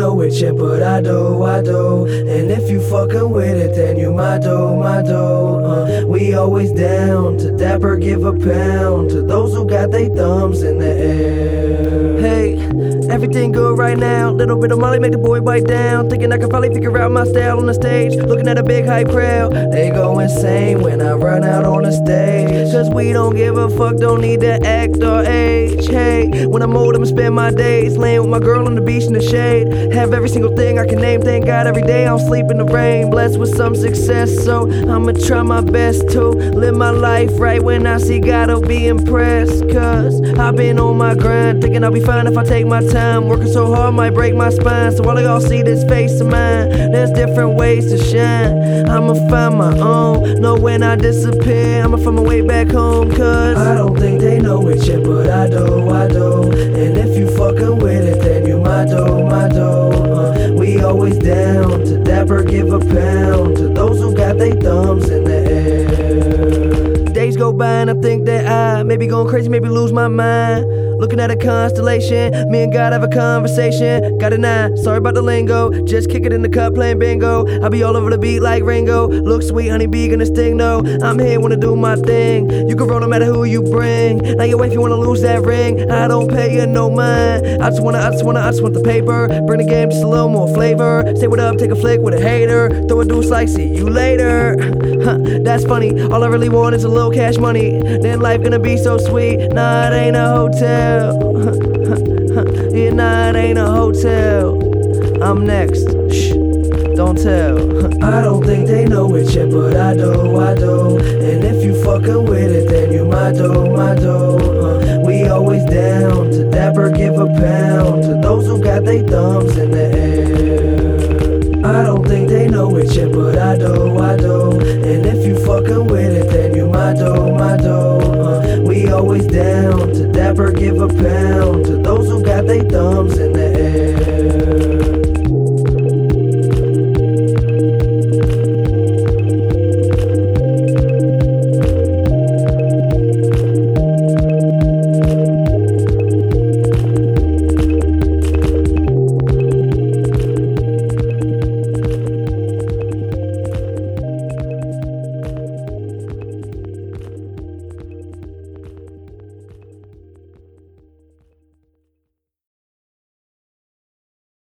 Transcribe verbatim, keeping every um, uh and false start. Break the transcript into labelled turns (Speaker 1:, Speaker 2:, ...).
Speaker 1: know it yet, but I do, I do. And if you fucking with it, then you my do, my do. Uh, we always down to dapper, give a pound to those who got their thumbs in the air. Hey, everything good right now. Little bit of Molly make the boy bite down. Thinking I can finally figure out my style on the stage. Looking at a big hype crowd, they go insane when I run out on the stage. Cause we don't give a fuck, don't need to act or age. Hey, when I'm old I'ma spend my days laying with my girl on the beach in the shade. Have every single thing I can name, thank God every day I don't sleep in the rain. Blessed with some success, so I'ma try my best to live my life right. When I see God I'll be impressed. Cause I've been on my grind, thinking I'll be fine if I take my time. Working so hard might break my spine, so while y'all see this face of mine, there's different ways to shine. I'ma find my own, know when I disappear, I'ma find my way back home. Cause I don't think they know it yet, but I do, I do. And if you fucking with it, then you my do, my do. Uh, we always down to dapper, give a pound to those who got their thumbs in the air. Days go by and I think that I may be going crazy, maybe lose my mind. Looking at a constellation, me and God have a conversation. Got a nine, sorry about the lingo. Just kick it in the cup, playing bingo. I'll be all over the beat like Ringo. Look sweet, honey bee, gonna sting though. I'm here, wanna do my thing. You can roll no matter who you bring. Now your wife, you wanna lose that ring. I don't pay you no mind. I just wanna, I just wanna, I just want the paper. Bring the game just a little more flavor. Say what up, take a flick with a hater. Throw a deuce like, see you later. Huh, that's funny, all I really want is a little cash money. Then life gonna be so sweet. Nah, it ain't a hotel. Yeah, nah, it ain't a hotel. I'm next. Shh, don't tell. I don't think they know it yet, but I do, I do. And if you fucking with it, then you my do, my do. Uh, we always down to dapper, give a pound to those who got their thumbs in the air. I don't think they know it yet, but I do, I do. And if you fucking with it, then you my do, my do. Uh, we always down to dapper, give a pound to those who got their thumbs in the air.